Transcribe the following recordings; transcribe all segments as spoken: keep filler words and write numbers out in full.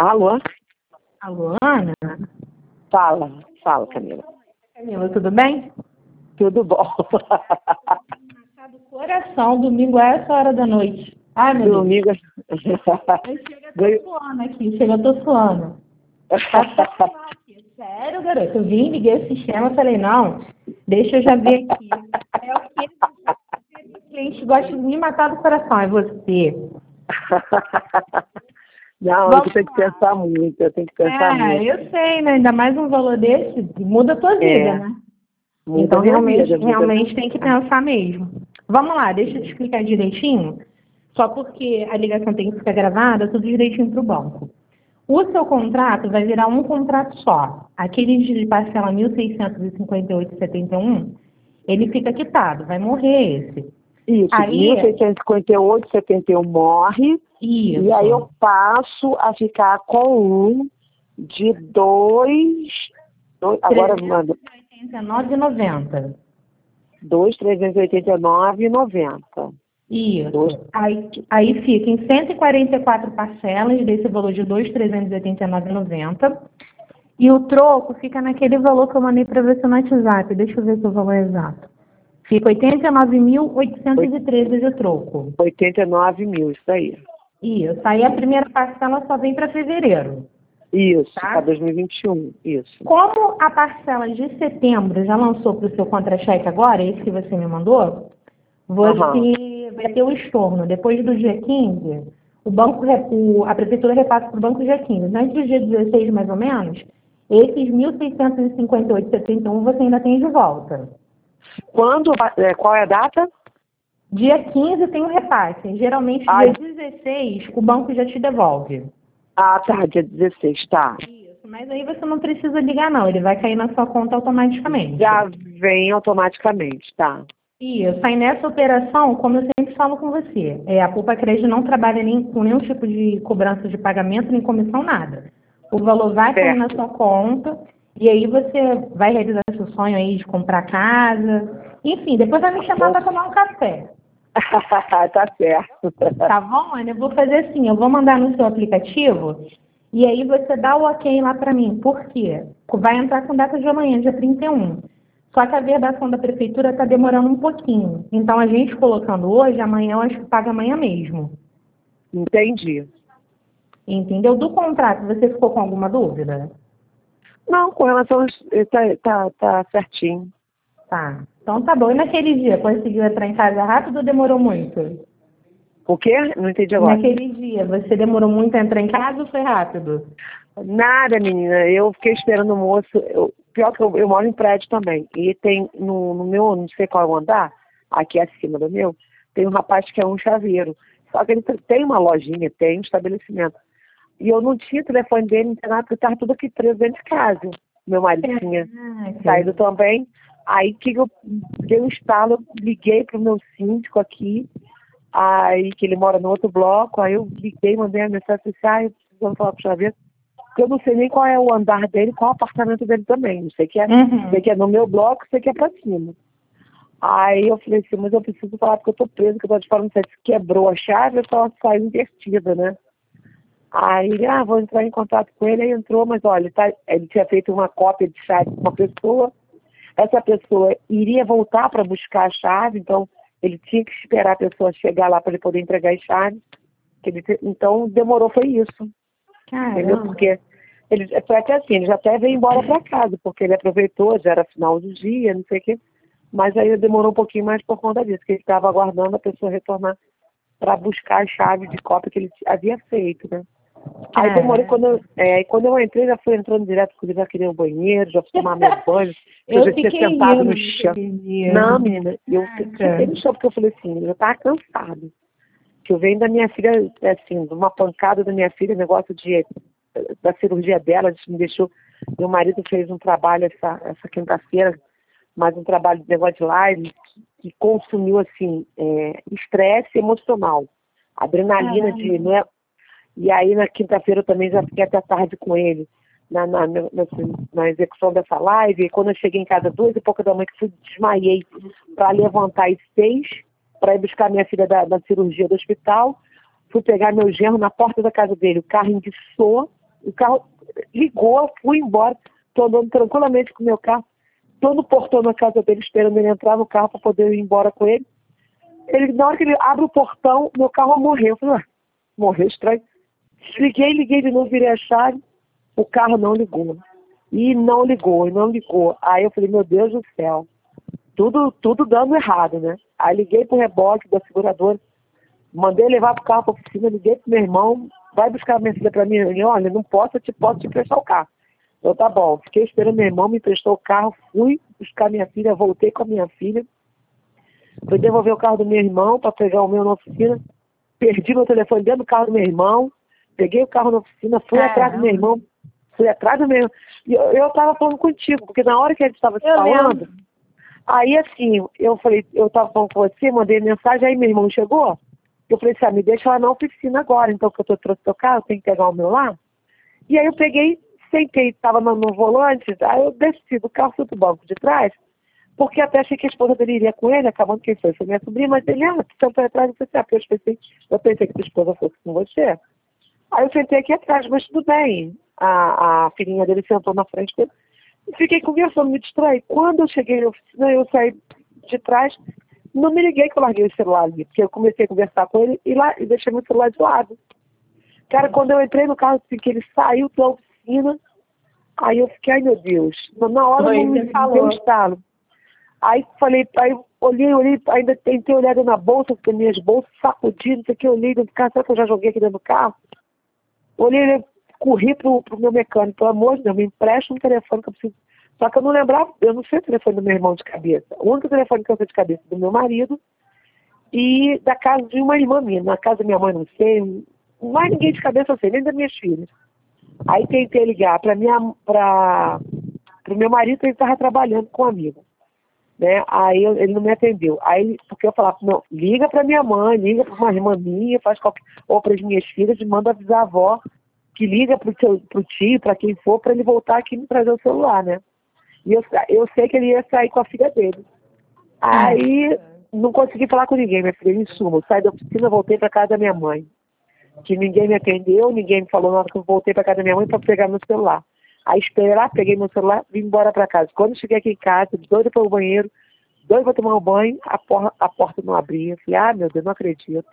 Alô? Alô, Ana? Fala, fala, Camila. Camila, tudo bem? Tudo bom. Do coração, domingo é essa hora da noite. Ai, meu Domingo. Deus. Chega, eu tô suando aqui, chega, eu tô suando. Tá aqui. Sério, garoto, eu vim, liguei o sistema, falei, não, deixa eu já ver aqui. É o que o cliente gosta de me matar do coração, é você. Não, Vamos eu tenho que lá. pensar muito, eu tenho que pensar É, muito. eu sei, né? Ainda mais um valor desse, muda a tua vida, É, né? muda Então, a minha realmente, vida. Muda... realmente tem que pensar mesmo. Vamos lá, deixa eu te explicar direitinho. Só porque a ligação tem que ficar gravada, tudo direitinho para o banco. O seu contrato vai virar um contrato só. Aquele de parcela mil seiscentos e cinquenta e oito vírgula setenta e um, ele fica quitado, vai morrer esse. Isso, Aí, mil seiscentos e cinquenta e oito vírgula setenta e um morre, isso. e aí eu passo a ficar com um de dois, dois agora manda trezentos e oitenta e nove reais e noventa centavos. dois mil trezentos e oitenta e nove reais e noventa centavos. Isso. Dois... Aí, aí fica em cento e quarenta e quatro parcelas desse valor de dois mil trezentos e oitenta e nove reais e noventa centavos. E o troco fica naquele valor que eu mandei para você no WhatsApp. Deixa eu ver se o valor é exato. Fica oitenta e nove mil oitocentos e treze de troco. oitenta e nove mil, isso aí. Isso. Aí a primeira parcela só vem para fevereiro. Isso, Tá? para dois mil e vinte e um, isso. Como a parcela de setembro já lançou para o seu contra-cheque agora, esse que você me mandou, você uhum. vai ter o estorno. Depois do dia quinze, o banco, o, a prefeitura repassa para o banco dia quinze. Antes do dia dezesseis, mais ou menos, esses mil seiscentos e cinquenta e oito vírgula setenta e um você ainda tem de volta. Quando, é, qual é a data? Dia quinze tem o repasse. Geralmente, Ah, dia dezesseis, o banco já te devolve. Ah, tá, dia dezesseis, tá. Isso, mas aí você não precisa ligar, não. Ele vai cair na sua conta automaticamente. Já vem automaticamente, tá. Isso. Aí nessa operação, como eu sempre falo com você, é, a Poupa Crédito não trabalha nem com nenhum tipo de cobrança de pagamento, nem comissão, nada. O valor vai cair na sua conta e aí você vai realizar seu sonho aí de comprar casa. Enfim, depois vai me chamar para tomar um café. Tá certo. Tá bom, Ana? Eu vou fazer assim, eu vou mandar no seu aplicativo e aí você dá o ok lá para mim. Por quê? Vai entrar com data de amanhã, dia trinta e um. Só que a verbação da prefeitura está demorando um pouquinho. Então, a gente colocando hoje, amanhã eu acho que paga amanhã mesmo. Entendi. Entendeu? Do contrato, você ficou com alguma dúvida? Não, com relação... Tá, tá, tá certinho. Tá. Então tá bom. E naquele dia, conseguiu entrar em casa rápido ou demorou muito? O quê? Não entendi agora. Naquele dia, você demorou muito a entrar em casa ou foi rápido? Nada, menina. Eu fiquei esperando o moço. Eu, pior que eu, eu moro em prédio também. E tem no, no meu, não sei qual é o andar, aqui acima do meu, tem um rapaz que é um chaveiro. Só que ele tem uma lojinha, tem um estabelecimento. E eu não tinha telefone dele, não tinha nada, porque estava tudo aqui preso dentro de casa. Meu marido É, tinha é, saído também. Aí que eu dei um estalo, eu liguei pro meu síndico aqui, aí que ele mora no outro bloco, aí eu liguei, mandei a mensagem, disse, ah, eu preciso falar com o chaveiro, porque eu não sei nem qual é o andar dele, qual é o apartamento dele também. Não sei que é, uhum. sei que é no meu bloco, sei que é pra cima. Aí eu falei assim, mas eu preciso falar porque eu tô preso, que eu tô te falando, não sei se quebrou a chave, eu só saiu invertida, né? Aí ele, ah, vou entrar em contato com ele, aí entrou, mas olha, tá, ele tinha feito uma cópia de chave com uma pessoa, essa pessoa iria voltar para buscar a chave, então ele tinha que esperar a pessoa chegar lá para ele poder entregar as chaves. Ele, então demorou, foi isso. Caramba. Entendeu? Porque ele, foi até assim, ele já até veio embora para casa, porque ele aproveitou, já era final do dia, não sei o quê. Mas aí demorou um pouquinho mais por conta disso, que ele estava aguardando a pessoa retornar para buscar a chave de cópia que ele havia feito, né? Aí É. demorei, quando eu, é, quando eu entrei, já fui entrando direto, porque eu já queria ir ao banheiro, já fui tomar meu banho, eu já tinha fiquei sentado no rindo chão. dia. Não, menina, eu fiquei no chão, porque eu falei assim, eu já estava cansado. Que eu venho da minha filha, assim, de uma pancada da minha filha, negócio de, da cirurgia dela, me deixou, meu marido fez um trabalho essa, essa quinta-feira, mais um trabalho de negócio de live, que consumiu, assim, é, estresse emocional, adrenalina ah, de, não é, e aí na quinta-feira eu também já fiquei até tarde com ele, na, na, na, na execução dessa live, e quando eu cheguei em casa, duas e pouca da manhã, que fui, desmaiei para levantar às seis, para ir buscar minha filha da, da cirurgia do hospital, fui pegar meu genro na porta da casa dele, o carro enguiçou, O carro ligou, fui embora, tô andando tranquilamente com o meu carro, tô no portão da casa dele esperando ele entrar no carro para poder ir embora com ele. Ele, na hora que ele abre o portão, meu carro morreu. Eu falei, ah, morreu, estranho. Liguei, liguei de novo, virei a chave, o carro não ligou. E não ligou, e não ligou. Aí eu falei, meu Deus do céu, tudo, tudo dando errado, né? Aí liguei pro reboque da seguradora, mandei levar pro carro pra oficina, liguei pro meu irmão, vai buscar minha filha pra mim. Ele, olha, não posso, eu te posso te emprestar o carro. Eu, tá bom. Fiquei esperando meu irmão, me emprestou o carro, fui buscar minha filha, voltei com a minha filha, fui devolver o carro do meu irmão para pegar o meu na oficina, perdi meu telefone dentro do carro do meu irmão, peguei o carro na oficina, fui Caramba. atrás do meu irmão, fui atrás do meu irmão. E eu, eu tava falando contigo, porque na hora que a gente estava se Eu falando, lembro. aí assim, eu falei, eu tava falando com você, mandei mensagem, aí meu irmão chegou, eu falei assim, ah, me deixa lá na oficina agora, então que eu tô trouxe teu carro, tem que pegar o meu lá. E aí eu peguei, sentei, estava no, no volante, aí eu desci do carro, fui pro banco de trás, porque até achei que a esposa dele iria com ele, acabando que foi, foi minha sobrinha, mas ele, ah, tu sentou atrás, eu falei, ah, porque eu pensei, eu pensei que tua esposa fosse com você. Aí eu sentei aqui atrás, mas tudo bem. A, a filhinha dele sentou na frente dele. E fiquei conversando, me distraí. Quando eu cheguei na oficina, eu saí de trás, não me liguei que eu larguei o celular ali, porque eu comecei a conversar com ele e, lá, e deixei meu celular de lado. Cara, quando eu entrei no carro, assim, que ele saiu da oficina, aí eu fiquei, ai meu Deus, na hora Oi, não me você falou. deu estalo. Aí falei, aí olhei, olhei, ainda tentei olhar na bolsa, porque minhas bolsas sacudidas, não sei o que, eu olhei dentro do carro, será que eu já joguei aqui dentro do carro? Olhei, corri pro, pro meu mecânico, pelo amor de Deus, me empresta um telefone que eu preciso. Só que eu não lembrava, eu não sei o telefone do meu irmão de cabeça. O único telefone que eu sei de cabeça é do meu marido e da casa de uma irmã minha. Na casa da minha mãe não sei, mais ninguém de cabeça eu sei, nem das minhas filhas. Aí tentei ligar para minha, para o meu marido, ele estava trabalhando com um amigo. Né? Aí eu, ele não me atendeu. Aí, porque eu falava, não, liga para minha mãe, liga para uma irmã minha, faz qualquer, ou para as minhas filhas, e manda avisar a avó, que liga para o tio, para quem for, para ele voltar aqui e me trazer o celular, né? E eu, eu sei que ele ia sair com a filha dele. Aí, não consegui falar com ninguém, minha filha, em suma. Eu saí da oficina, voltei para casa da minha mãe. Que ninguém me atendeu, ninguém me falou nada, que eu voltei para casa da minha mãe para pegar meu celular. Aí esperei lá, peguei meu celular, vim embora para casa. Quando eu cheguei aqui em casa, doida para o banheiro, doida para tomar um banho, a, porra, a porta não abria. Falei, ah, meu Deus, não acredito.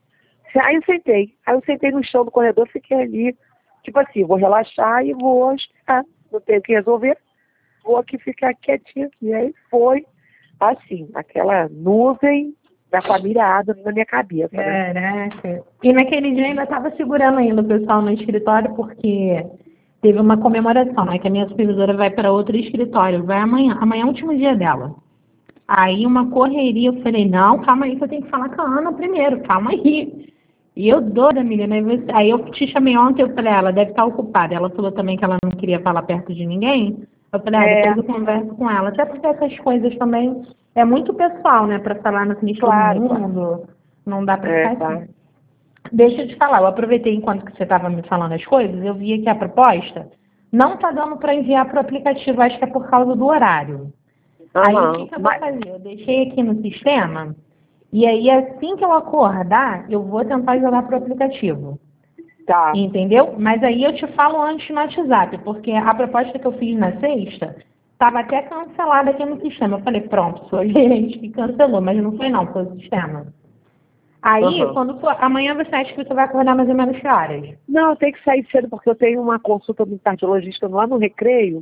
Aí eu sentei. Aí eu sentei no chão do corredor, fiquei ali. Tipo assim, vou relaxar e vou esperar. Não tenho o que resolver. Vou aqui ficar quietinha. E aí foi, assim, aquela nuvem da família Adams na minha cabeça, né? Caraca. E naquele dia ainda estava segurando ainda o pessoal no escritório, porque teve uma comemoração, né? Que a minha supervisora vai para outro escritório. Vai amanhã. Amanhã é o último dia dela. Aí uma correria, eu falei, não, calma aí que eu tenho que falar com a Ana primeiro, calma aí. E eu doida, menina. Aí eu te chamei ontem, eu falei, ah, ela deve estar ocupada. Ela falou também que ela não queria falar perto de ninguém. Eu falei, ah, É, depois eu converso com ela. Até porque essas coisas também é muito pessoal, né? Para falar na frente de todo claro, mundo. Não dá para é, ficar tá. assim. Deixa eu te falar, eu aproveitei enquanto que você estava me falando as coisas, eu vi que a proposta não está dando para enviar para o aplicativo, acho que é por causa do horário. Aí o que, Aham. que eu vou Mas, fazer? Eu deixei aqui no sistema, e aí assim que eu acordar, eu vou tentar jogar para o aplicativo. tá. Entendeu? Mas aí eu te falo antes no WhatsApp, porque a proposta que eu fiz na sexta estava até cancelada aqui no sistema. Eu falei, pronto, foi o gerente que cancelou, mas não foi não, foi o sistema. Aí, Aham. quando for, amanhã você acha que você vai acordar mais ou menos que horas? Não, eu tenho que sair cedo porque eu tenho uma consulta do cardiologista lá no Recreio.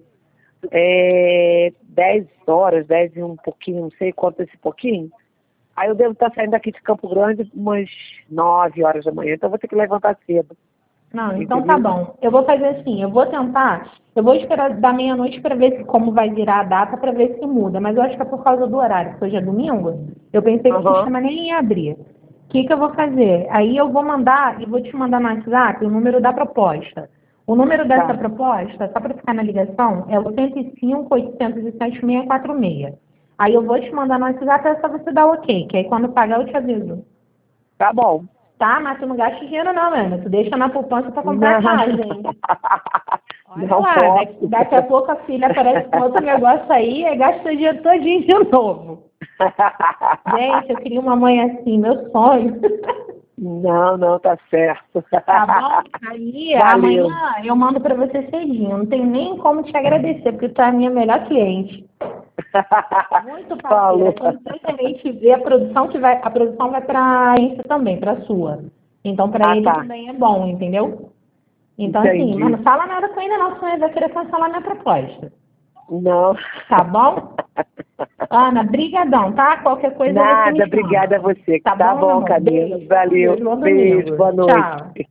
É dez horas, dez e um pouquinho, não sei quanto esse pouquinho. Aí eu devo estar saindo daqui de Campo Grande umas nove horas da manhã, então eu vou ter que levantar cedo. Não, então tá Entendeu? bom. Eu vou fazer assim, eu vou tentar, eu vou esperar da meia-noite para ver se, como vai virar a data, para ver se muda. Mas eu acho que é por causa do horário, porque hoje é domingo. Eu pensei que o Aham. sistema nem ia abrir. O que, que eu vou fazer? Aí eu vou mandar, e vou te mandar no WhatsApp o número da proposta. O número dessa Tá. proposta, só para ficar na ligação, é o cento e cinco, oitocentos e sete, seiscentos e quarenta e seis. Aí eu vou te mandar no WhatsApp, é só você dar o ok, que aí quando pagar eu te aviso. Tá bom. Tá? Mas tu não gasta dinheiro não, Ana. Tu deixa na poupança para comprar Não. casa, hein? Olha Não lá, daqui, posso. daqui a pouco a filha aparece com outro negócio aí e gasta o dinheiro todinho de novo. Gente, eu queria uma mãe assim, meu sonho. Não, não, tá certo. Tá bom? Aí, Valeu. amanhã eu mando para você cedinho. Não tem nem como te agradecer, porque tu é a minha melhor cliente. Muito Falou. parceira. Quando você também te ver, a produção que vai, a produção vai para isso também, para sua. Então, para Ah, ele tá. também é bom, entendeu? Então, assim, Entendi. mas não fala nada com ele, não, senão ele vai querer cancelar minha proposta. Não. Tá bom? Ana, brigadão, tá? Qualquer coisa você me Nada, chama. obrigada a você. Tá Tá bom, meu bom, amor? Camila. Beijo. Valeu. Beijo, bom Beijo, domingo. boa noite. Tchau.